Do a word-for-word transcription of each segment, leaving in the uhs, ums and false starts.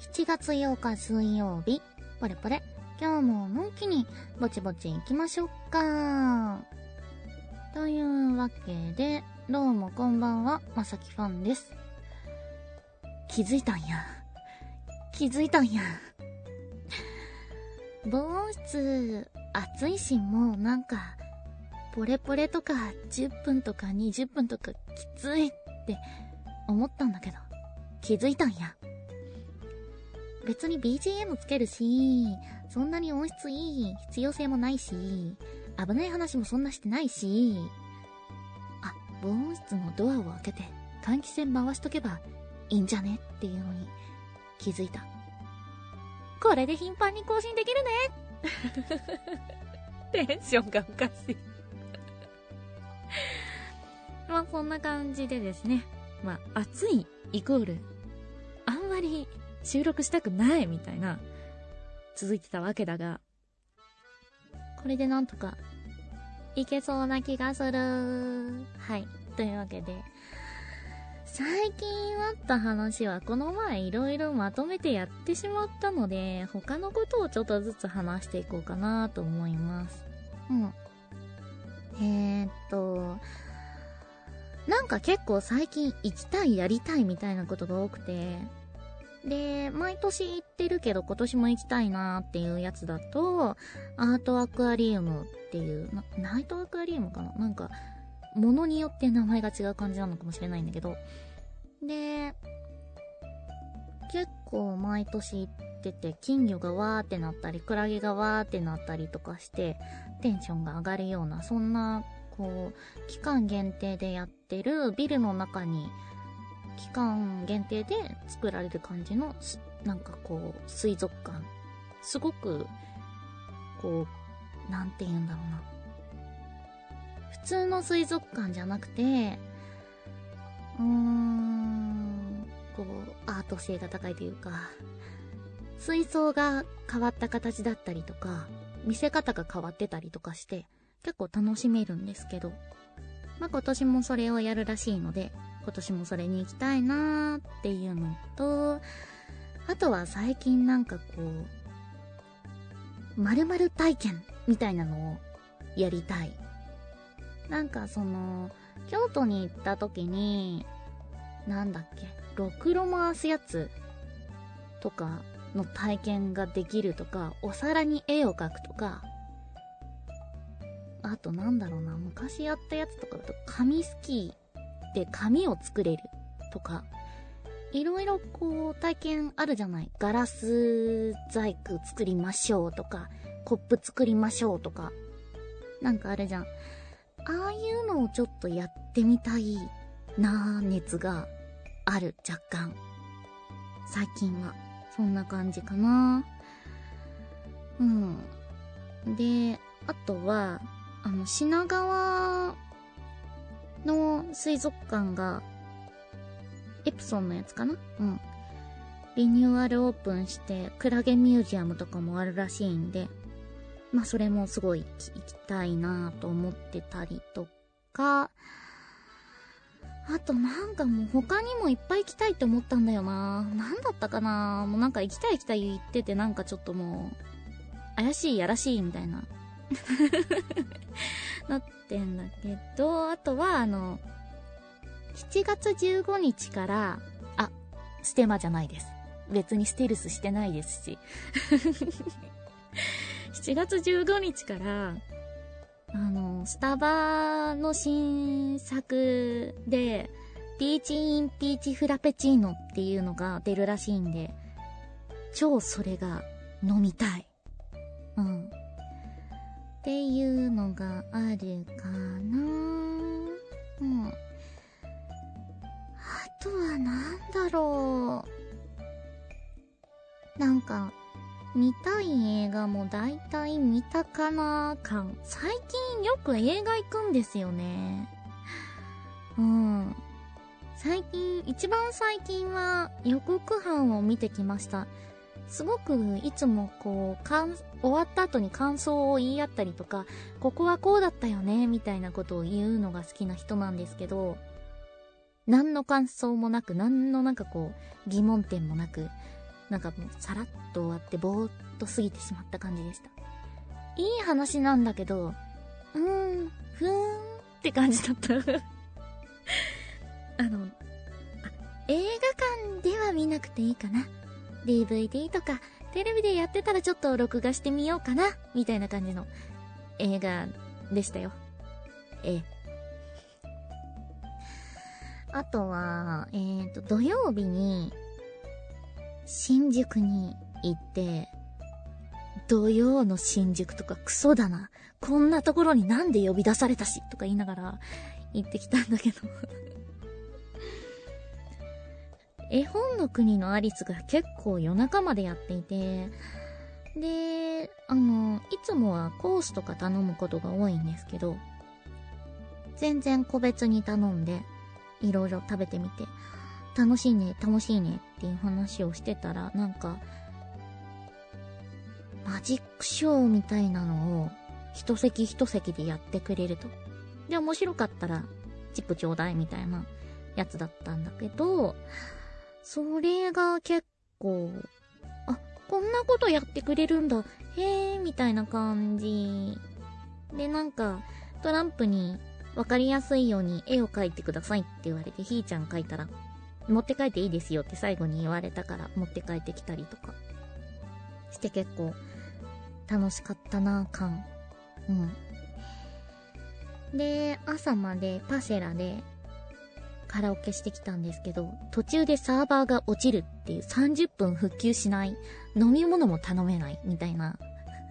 しちがつようか水曜日、ポレポレ、今日ものんきにぼちぼち行きましょうか。というわけで、どうもこんばんは、まさきファンです。気づいたんや。気づいたんや。防音室、暑いし、もうなんか、ポレポレとかじゅっぷんとかにじゅっぷんとかきついって思ったんだけど、気づいたんや。別に ビージーエム つけるし、そんなに音質いい必要性もないし、危ない話もそんなしてないし、あ、防音室のドアを開けて換気扇回しとけばいいんじゃねっていうのに気づいた。これで頻繁に更新できるね。テンションがおかしい。まあそんな感じでですね、まあ暑いイコールあんまり収録したくないみたいな続いてたわけだが、これでなんとかいけそうな気がする。はい、というわけで最近あった話はこの前いろいろまとめてやってしまったので、他のことをちょっとずつ話していこうかなと思います。うんえーっとなんか結構最近行きたいやりたいみたいなことが多くて、で毎年行ってるけど今年も行きたいなーっていうやつだと、アートアクアリウムっていうなナイトアクアリウムかな、なんか物によって名前が違う感じなのかもしれないんだけど、で結構毎年行ってて、金魚がわーってなったりクラゲがわーってなったりとかしてテンションが上がるような、そんなこう期間限定でやってるビルの中に期間限定で作られる感じのなんかこう水族館、すごくこうなんて言うんだろうな、普通の水族館じゃなくてうーんこうアート性が高いというか、水槽が変わった形だったりとか見せ方が変わってたりとかして結構楽しめるんですけど、まあ今年もそれをやるらしいので今年もそれに行きたいなーっていうのと、あとは最近なんかこう〇〇体験みたいなのをやりたい。なんかその京都に行った時になんだっけ、ろくろ回すやつとかの体験ができるとか、お皿に絵を描くとか、あとなんだろうな、昔やったやつとかだと紙すきで紙を作れるとか、いろいろこう体験あるじゃない。ガラス細工作りましょうとか、コップ作りましょうとか、なんかあるじゃん。ああいうのをちょっとやってみたいなー熱がある。若干最近はそんな感じかな。うんで、あとはあの品川の水族館がエプソンのやつかな、うんリニューアルオープンしてクラゲミュージアムとかもあるらしいんで、まあそれもすごい行きたいなと思ってたりとか、あとなんかもう他にもいっぱい行きたいって思ったんだよな。なんだったかな、もうなんか行きたい行きたい言ってて、なんかちょっともう怪しいやらしいみたいななってんだけど、あとはあのしちがつじゅうごにちから、あ、ステマじゃないです、別にステルスしてないですししちがつじゅうごにちからあのスタバの新作でピーチインピーチフラペチーノっていうのが出るらしいんで、超それが飲みたい。うんっていうのがあるかな。うんあとはなんだろう、なんか見たい映画もだいたい見たかな感。最近よく映画行くんですよね。うん最近一番最近は予告版を見てきました。すごくいつもこうかん終わった後に感想を言い合ったりとか、ここはこうだったよねみたいなことを言うのが好きな人なんですけど、何の感想もなく、何のなんかこう疑問点もなく、 なんかもうさらっと終わってぼーっと過ぎてしまった感じでした。いい話なんだけど、うーん、ふーんって感じだった。あの、あ、映画館では見なくていいかな。ディーブイディー とかテレビでやってたらちょっと録画してみようかな、みたいな感じの映画でしたよ。ええ。あとは、えーと、土曜日に新宿に行って、土曜の新宿とかクソだな。こんなところになんで呼び出されたしとか言いながら行ってきたんだけど。絵本の国のアリスが結構夜中までやっていて、で、あの、いつもはコースとか頼むことが多いんですけど、全然個別に頼んで、いろいろ食べてみて、楽しいね、楽しいねっていう話をしてたら、なんか、マジックショーみたいなのを一席一席でやってくれると。で、面白かったらチップちょうだいみたいなやつだったんだけど、それが結構、あ、こんなことやってくれるんだ、へーみたいな感じ。で、なんかトランプにわかりやすいように絵を描いてくださいって言われて、ひーちゃん描いたら、持って帰っていいですよって最後に言われたから持って帰ってきたりとかして結構楽しかったなぁ感。うん。で、朝までパセラでカラオケしてきたんですけど、途中でサーバーが落ちるっていうさんじゅっぷん復旧しない、飲み物も頼めないみたいな。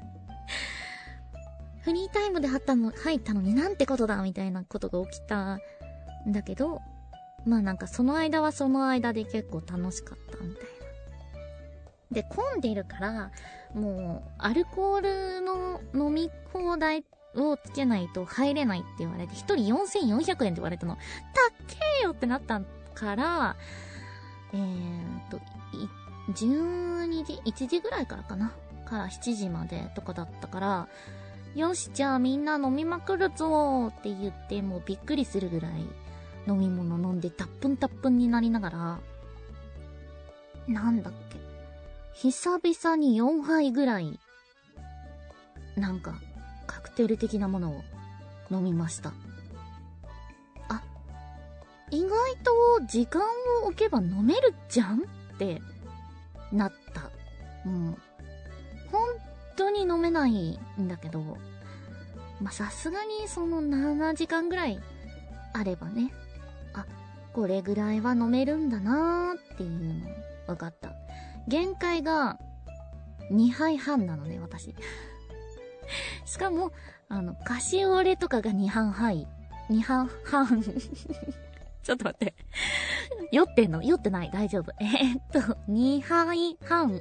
フリータイムで入ったの、入ったのになんてことだみたいなことが起きたんだけど、まあなんかその間はその間で結構楽しかったみたいな。で、混んでるから、もう、アルコールの飲み放題をつけないと入れないって言われて、一人よんせんよんひゃくえんって言われたの。たっけーよってなったから、えーと、じゅうにじ、いちじぐらいからかなからしちじまでとかだったから、よし、じゃあみんな飲みまくるぞーって言って、もうびっくりするぐらい飲み物飲んで、たっぷんたっぷんになりながら、なんだっけ。久々によんはいぐらい、なんか、カクテル的なものを飲みました。あ、意外と時間を置けば飲めるじゃんってなった。うん。本当に飲めないんだけど、まあ、さすがにそのななじかんぐらいあればね、あ、これぐらいは飲めるんだなーっていうの分かった。限界がにはいはんなのね、私。しかも、あの、カシオレとかがにはんはい。にはんはん。ちょっと待って。酔ってんの？酔ってない。大丈夫。えー、っと、にはいはん。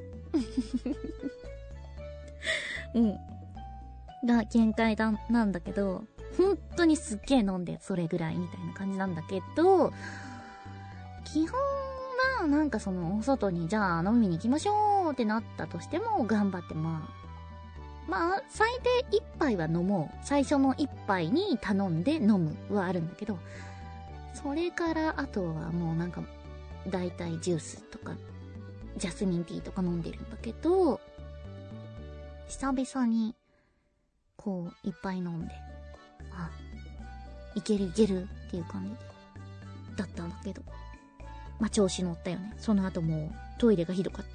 うん。が限界だ、なんだけど、本当にすっげー飲んで、それぐらいみたいな感じなんだけど、基本は、なんかその、お外にじゃあ飲みに行きましょうってなったとしても、頑張ってまあ、まあ、最低一杯は飲もう。最初の一杯に頼んで飲むはあるんだけど、それからあとはもうなんか、だいたいジュースとか、ジャスミンティーとか飲んでるんだけど、久々に、こう、いっぱい飲んで、あ、いけるいけるっていう感じで、だったんだけど、まあ、調子乗ったよね。その後もう、トイレがひどかった。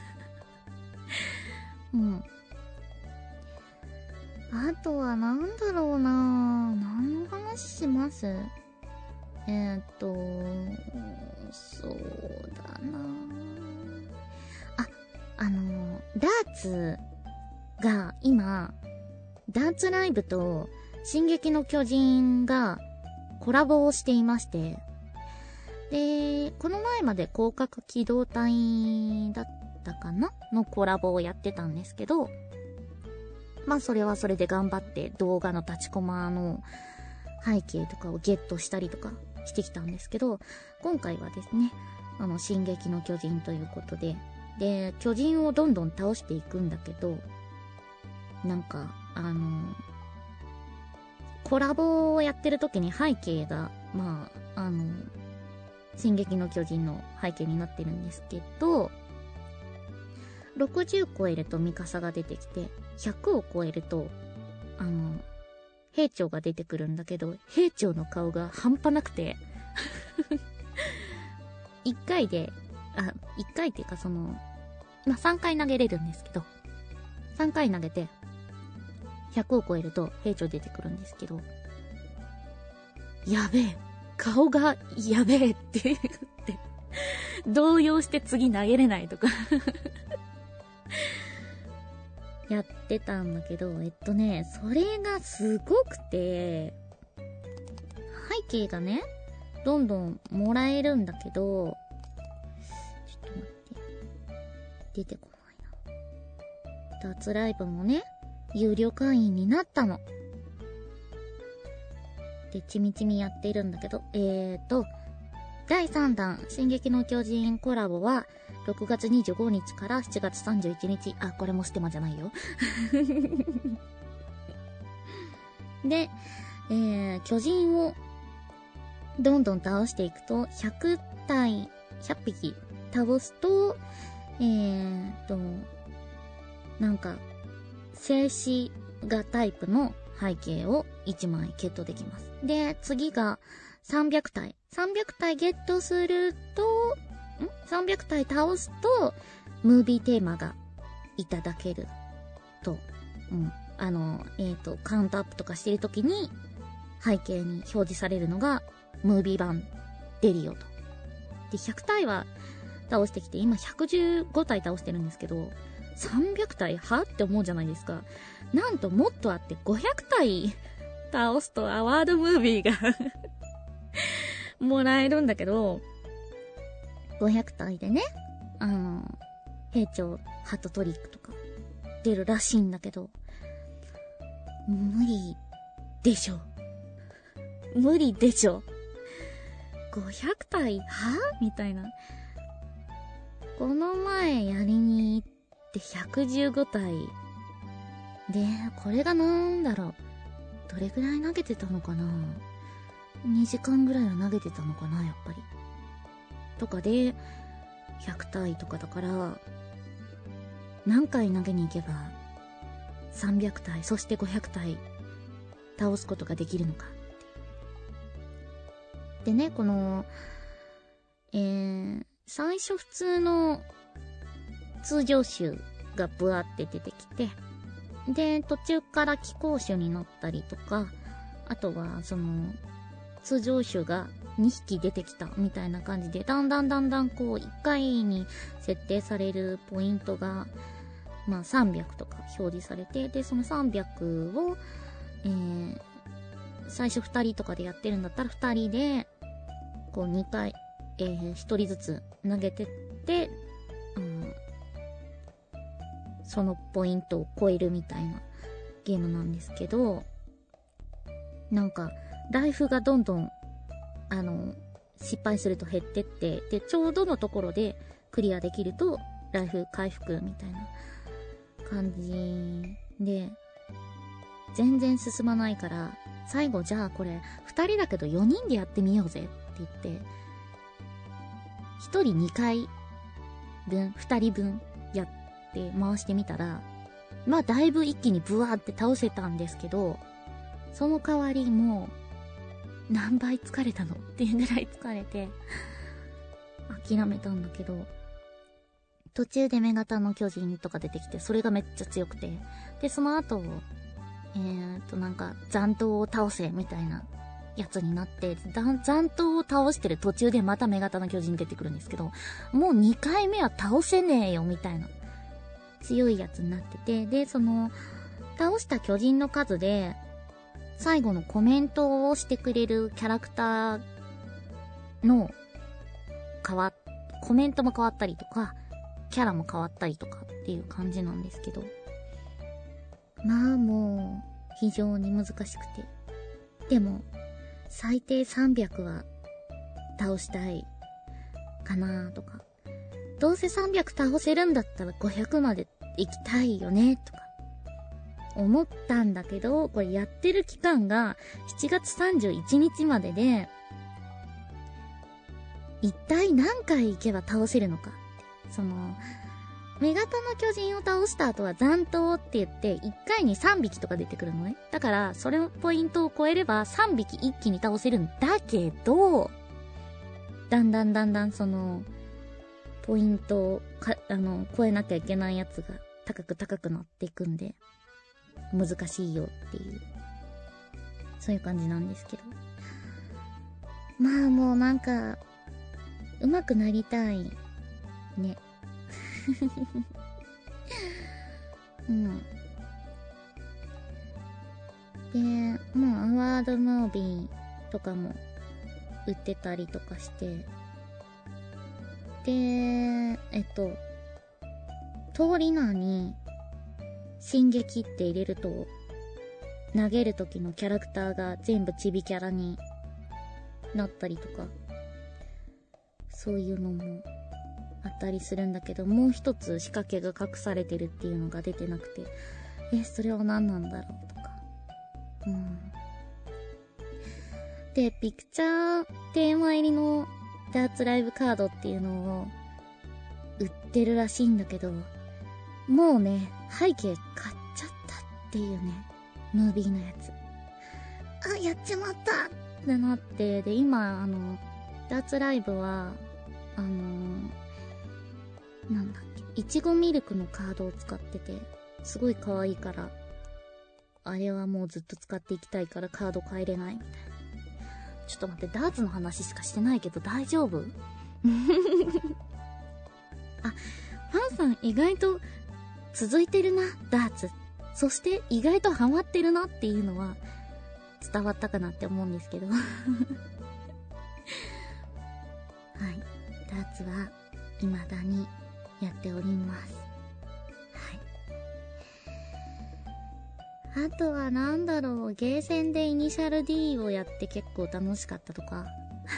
うん。あとはなんだろうなぁ。何の話します？えーっと、そうだなぁ。あ、あの、ダーツが今、ダーツライブと進撃の巨人がコラボをしていまして、で、この前まで広角機動隊だったかなのコラボをやってたんですけど、まあそれはそれで頑張って動画の立ちコマの背景とかをゲットしたりとかしてきたんですけど、今回はですね、あの進撃の巨人ということで、で、巨人をどんどん倒していくんだけど、なんか、あの、コラボをやってる時に背景が、まあ、あの、進撃の巨人の背景になってるんですけど、 ろくじゅう超えるとミカサが出てきて、ひゃくを超えると、あの、兵長が出てくるんだけど、兵長の顔が半端なくて、いっかいで、あ、いっかいっていうかその、まあ、さんかい投げれるんですけど、さんかい投げて、ひゃくを超えると兵長出てくるんですけど、やべえ、顔がやべえって言って、動揺して次投げれないとかやってたんだけど、えっとね、それがすごくて、背景がね、どんどんもらえるんだけど、ちょっと待って、出てこないな。脱ライブもね、有料会員になったの。で、ちみちみやっているんだけど、えーと、だいさんだん、進撃の巨人コラボは、ろくがつにじゅうごにちからしちがつさんじゅういちにち。あ、これもステマじゃないよ。で、えー、巨人をどんどん倒していくと、ひゃくたい、ひゃっぴき倒すと、えーと、なんか、静止画タイプの背景をいちまいゲットできます。で、次がさんびゃくたい。さんびゃくたいゲットすると、ん ?さんびゃく 体倒すと、ムービーテーマがいただけると。うん。あの、えっと、カウントアップとかしてるときに、背景に表示されるのが、ムービー版出るよと。で、ひゃくたいは倒してきて、今ひゃくじゅうごたい倒してるんですけど、さんびゃくたいはって思うじゃないですか。なんともっとあってごひゃくたい倒すとアワードムービーがもらえるんだけど、ごひゃくたいでね、あの、兵長ハットトリックとか出るらしいんだけど、無理でしょ。無理でしょ。ごひゃくたいはみたいな。この前やりに行ってひゃくじゅうごたい。で、これがなんだろう。どれぐらい投げてたのかな ?に 時間ぐらいは投げてたのかなやっぱり。とかで、ひゃくたいとかだから、何回投げに行けば、さんびゃくたい、そしてごひゃくたい、倒すことができるのか。でね、この、えー、最初普通の通常種がブワって出てきて、で、途中から気候種になったりとか、あとは、その、通常種がにひき出てきたみたいな感じで、だんだんだんだんこう、いっかいに設定されるポイントが、まあさんびゃくとか表示されて、で、そのさんびゃくを、えー、最初ふたりとかでやってるんだったらふたりで、こうにかい、えー、ひとりずつ投げてって、うん、そのポイントを超えるみたいなゲームなんですけど、なんか、ライフがどんどん、あの、失敗すると減ってって、で、ちょうどのところでクリアできると、ライフ回復みたいな感じで、全然進まないから、最後じゃあこれ、二人だけどよにんでやってみようぜって言って、一人にかい分、二人分やって回してみたら、まあだいぶ一気にブワーって倒せたんですけど、その代わりもう、何倍疲れたのっていうぐらい疲れて、諦めたんだけど、途中で女型の巨人とか出てきて、それがめっちゃ強くて、で、その後、えーと、なんか、残党を倒せ、みたいなやつになって、残党を倒してる途中でまた女型の巨人出てくるんですけど、もうにかいめは倒せねえよ、みたいな、強いやつになってて、で、その、倒した巨人の数で、最後のコメントをしてくれるキャラクターの変わっ、コメントも変わったりとか、キャラも変わったりとかっていう感じなんですけど。まあもう、非常に難しくて。でも、最低さんびゃくは倒したいかなとか。どうせさんびゃく倒せるんだったらごひゃくまで行きたいよねとか。思ったんだけど、これやってる期間がしちがつさんじゅういちにちまでで、一体何回行けば倒せるのか。その、 女型の巨人を倒した後は残党って言って、いっかいにさんびきとか出てくるのね。だから、それのポイントを超えればさんびき一気に倒せるんだけど、だんだんだんだんその、ポイントをか、あの、超えなきゃいけないやつが高く高くなっていくんで、難しいよっていう、そういう感じなんですけど。まあもうなんか、上手くなりたい。ね。うん。で、もうアワードムービーとかも売ってたりとかして、で、えっと、通り名に進撃って入れると、投げる時のキャラクターが全部チビキャラになったりとか、そういうのもあったりするんだけど、もう一つ仕掛けが隠されてるっていうのが出てなくて、え、それは何なんだろうとか。うん。で、ピクチャーテーマ入りのダーツライブカードっていうのを売ってるらしいんだけど、もうね、背景買っちゃったっていうね、ムービーのやつ。あ、やっちまったってなって、で、今、あの、ダーツライブは、あのー、なんだっけ、いちごミルクのカードを使ってて、すごい可愛いから、あれはもうずっと使っていきたいからカード変えれないみたいな。ちょっと待って、ダーツの話しかしてないけど大丈夫？あ、ファンさん意外と続いてるな、ダーツ。そして意外とハマってるなっていうのは伝わったかなって思うんですけど。はい。ダーツは未だにやっております。はい。あとはなんだろう、ゲーセンでイニシャル D をやって結構楽しかったとか。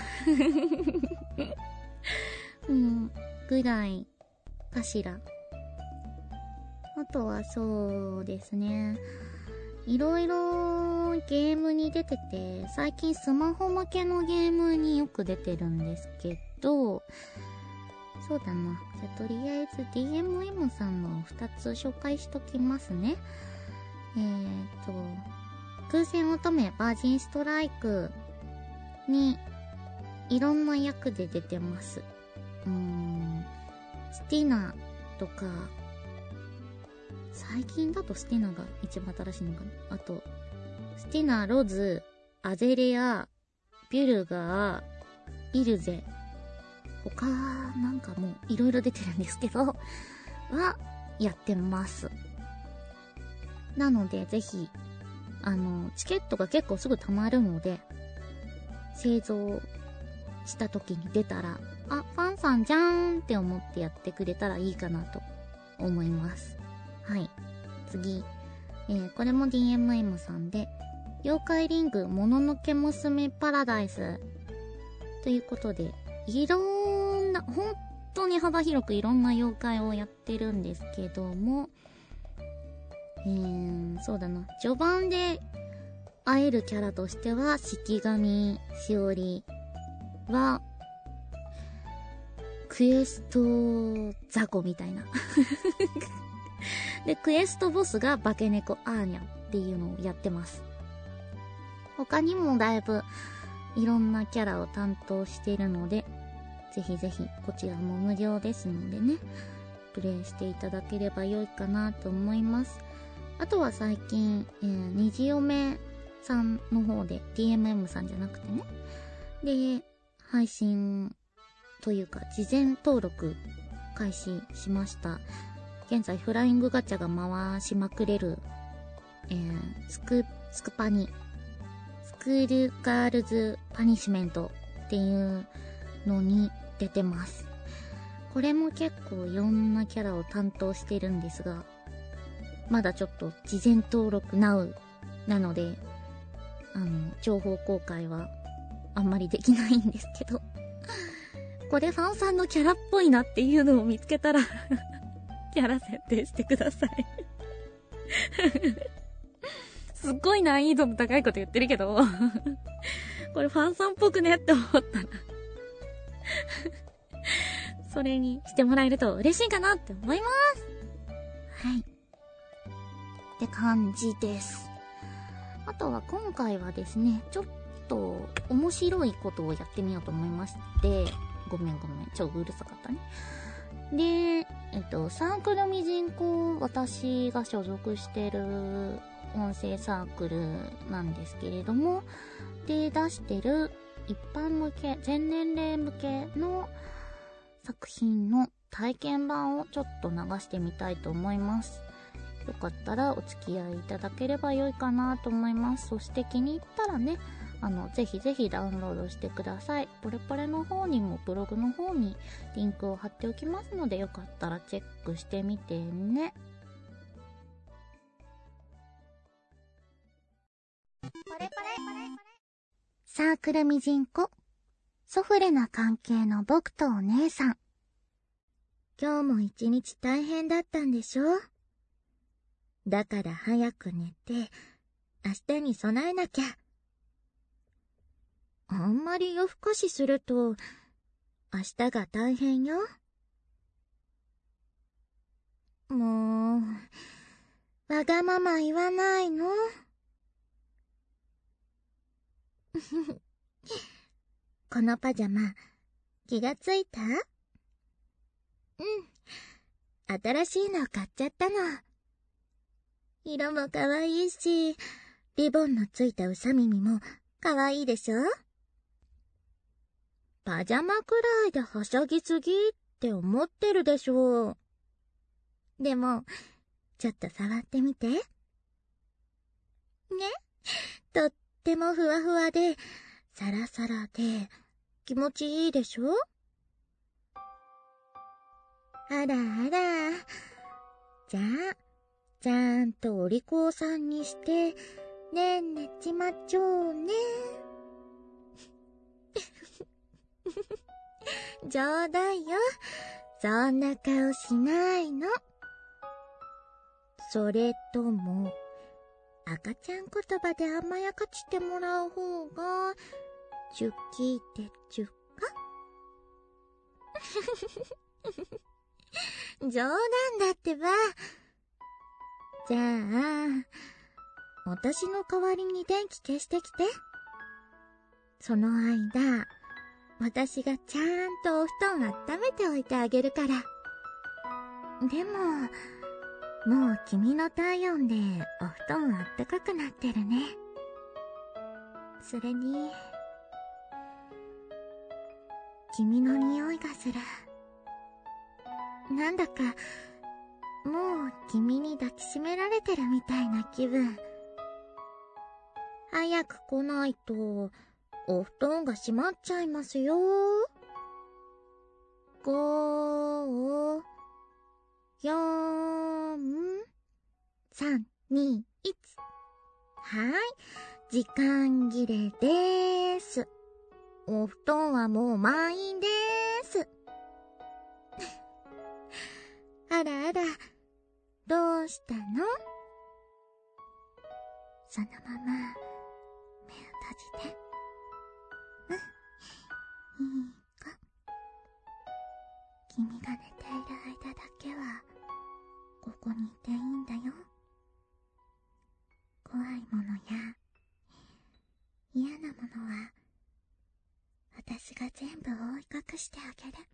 うん、ぐらいかしら。あとはそうですね。いろいろゲームに出てて、最近スマホ向けのゲームによく出てるんですけど、そうだな。じゃあとりあえず ディーエムエム さんのふたつ紹介しときますね。えーと、空戦乙女バージンストライクにいろんな役で出てます。うーん、スティナとか、最近だとスティナが一番新しいのかな。あと、スティナ、ロズ、アゼレア、ビュルガー、イルゼ、他、なんかもういろいろ出てるんですけど、は、やってます。なので、ぜひ、あの、チケットが結構すぐ溜まるので、製造した時に出たら、あ、ファンさんじゃーんって思ってやってくれたらいいかなと思います。はい。次。えー、これも ディーエムエム さんで、妖怪リングもののけ娘パラダイス。ということで、いろんな、本当に幅広くいろんな妖怪をやってるんですけども、えー、そうだな。序盤で会えるキャラとしては、式神しおりは、クエスト雑魚みたいな。で、クエストボスが化け猫アーニャっていうのをやってます。他にもだいぶいろんなキャラを担当しているので、ぜひぜひこちらも無料ですのでね、プレイしていただければ良いかなと思います。あとは最近、えー、にじ嫁さんの方で ディーエムエム さんじゃなくてね、で、配信というか事前登録開始しました。現在フライングガチャが回しまくれる、えー、スク、スクパニ、スクールガールズパニシメントっていうのに出てます。これも結構いろんなキャラを担当してるんですが、まだちょっと事前登録 ナウ なので、あの、情報公開はあんまりできないんですけど、これファンさんのキャラっぽいなっていうのを見つけたら、キャラ設定してください。すっごい難易度の高いこと言ってるけど、これファンさんっぽくねって思ったら、 それにしてもらえると嬉しいかなって思います。 はい。って感じです。あとは今回はですね、ちょっと面白いことをやってみようと思いまして、ごめんごめん、ちょっとうるさかったね。で、えっと、サークルミジンコ、私が所属してる音声サークルなんですけれども、で、出してる一般向け、全年齢向けの作品の体験版をちょっと流してみたいと思います。よかったらお付き合いいただければ良いかなと思います。そして気に入ったらね、あの、ぜひぜひダウンロードしてください。ポレポレの方にもブログの方にリンクを貼っておきますので、よかったらチェックしてみてね。ポレポレサークルミジンコ、ソフレな関係の僕とお姉さん。今日も一日大変だったんでしょ？だから早く寝て、明日に備えなきゃ。あんまり夜更かしすると、明日が大変よ。もう、わがまま言わないの？このパジャマ、気がついた？うん。新しいの買っちゃったの。色も可愛いし、リボンのついたうさ耳も可愛いでしょ？パジャマくらいではしゃぎすぎって思ってるでしょう。でも、ちょっと触ってみて。ね？とってもふわふわで、サラサラで、気持ちいいでしょ？あらあら。じゃあ、ちゃんとお利口さんにして、ねんねちまちょうね。冗談よ。そんな顔しないの。それとも、赤ちゃん言葉で甘やかしてもらう方が、チュキでチュか？冗談だってば。じゃあ、私の代わりに電気消してきて。その間、私がちゃんとお布団温めておいてあげるから。でも、もう君の体温でお布団あったかくなってるね。それに、君の匂いがする。なんだか、もう君に抱きしめられてるみたいな気分。早く来ないと、お布団が閉まっちゃいますよ。ご、よん、さん、に、いち。はい、時間切れでーす。お布団はもう満員でーす。あらあら、どうしたの？そのまま、目を閉じて。うん、いいか。君が寝ている間だけは、ここにいていいんだよ。怖いものや、嫌なものは、私が全部覆い隠してあげる。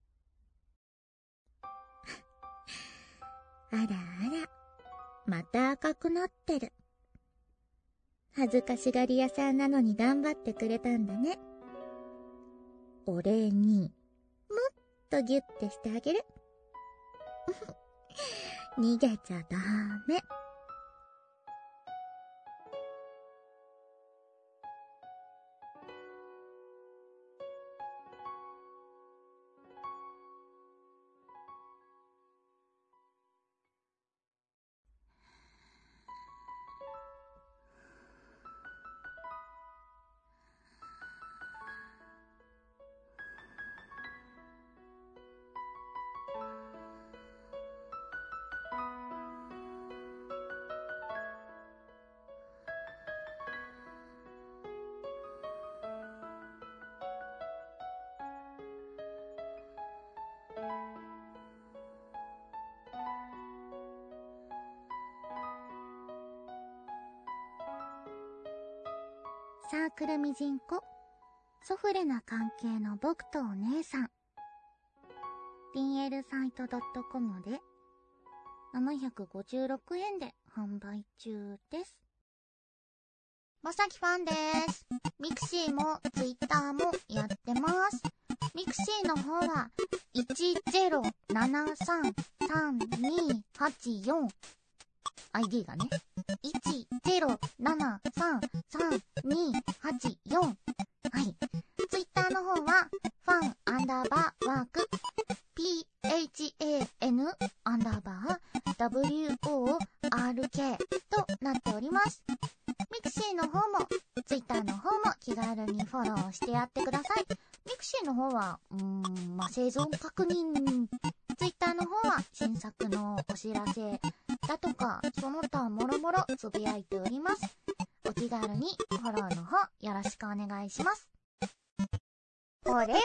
あらあら、また赤くなってる。恥ずかしがり屋さんなのに頑張ってくれたんだね。お礼に、もっとギュッてしてあげる。逃げちゃダメ。 サークルミジンコ、ソフレな関係の僕とお姉さん。ディーエル サイト .com でななひゃくごじゅうろくえんで販売中です。まさきファンです。ミクシーもツイッターもやってます。ミクシーの方はいちゼロななさんさんにはちよん アイディー がねいちゼロななさんさんにはちよん。はい。ツイッターの方はファンアンダーバーワーク ピーエイチエーエヌ アンダーバー ダブリューオーアールケー となっております。ミクシーの方もツイッターの方も気軽にフォローしてやってください。ミクシーの方はうーんまあ、生存確認、ツイッターの方は新作のお知らせだとかその他もろもろつぶやいております。お気軽にフォローの方よろしくお願いします。ポレポレ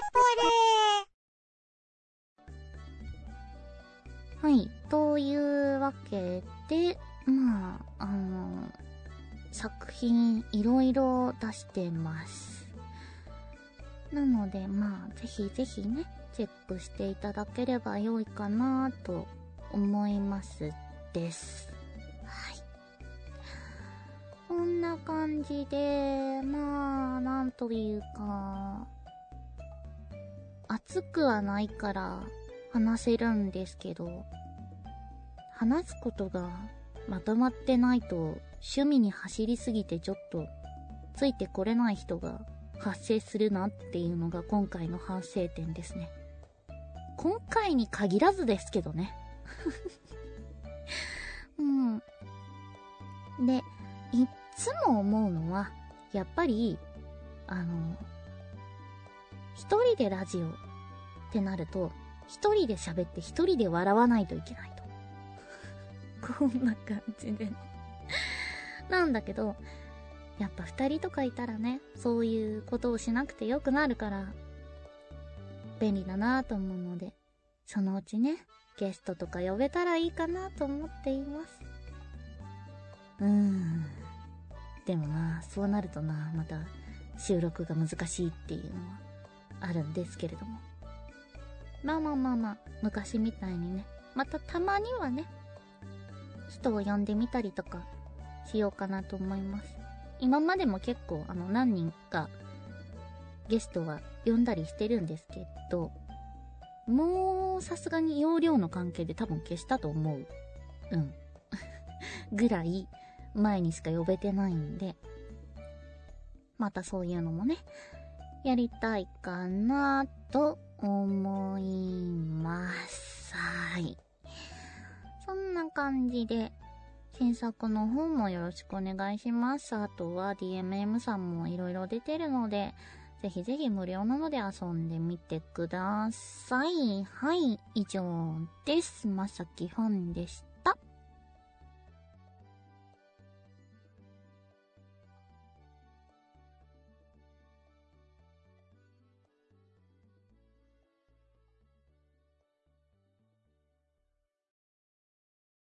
はい、というわけで、まあ、あの、作品いろいろ出してます。なので、まあ、ぜひぜひね、チェックしていただければ良いかなと思いますです。はい。こんな感じで、まあ、なんというか、熱くはないから話せるんですけど、話すことがまとまってないと趣味に走りすぎてちょっとついてこれない人が発生するなっていうのが今回の反省点ですね。今回に限らずですけどね。うん。で、いっつも思うのは、やっぱり、あの、一人でラジオってなると、一人で喋って一人で笑わないといけないと。こんな感じで。なんだけど、やっぱ二人とかいたらね、そういうことをしなくてよくなるから、便利だなと思うので、そのうちね、ゲストとか呼べたらいいかなと思っています。うーん。でもな、そうなるとな、また収録が難しいっていうのはあるんですけれども。まあまあまあまあ、昔みたいにね、またたまにはね、人を呼んでみたりとかしようかなと思います。今までも結構あの何人かゲストは呼んだりしてるんですけど、もうさすがに容量の関係で多分消したと思う。うん。ぐらい前にしか呼べてないんで、またそういうのもね、やりたいかなと思います。はい。そんな感じで、新作の方もよろしくお願いします。あとは ディーエムエム さんもいろいろ出てるので、ぜひぜひ無料なので遊んでみてください。はい、以上です。まさきファンでし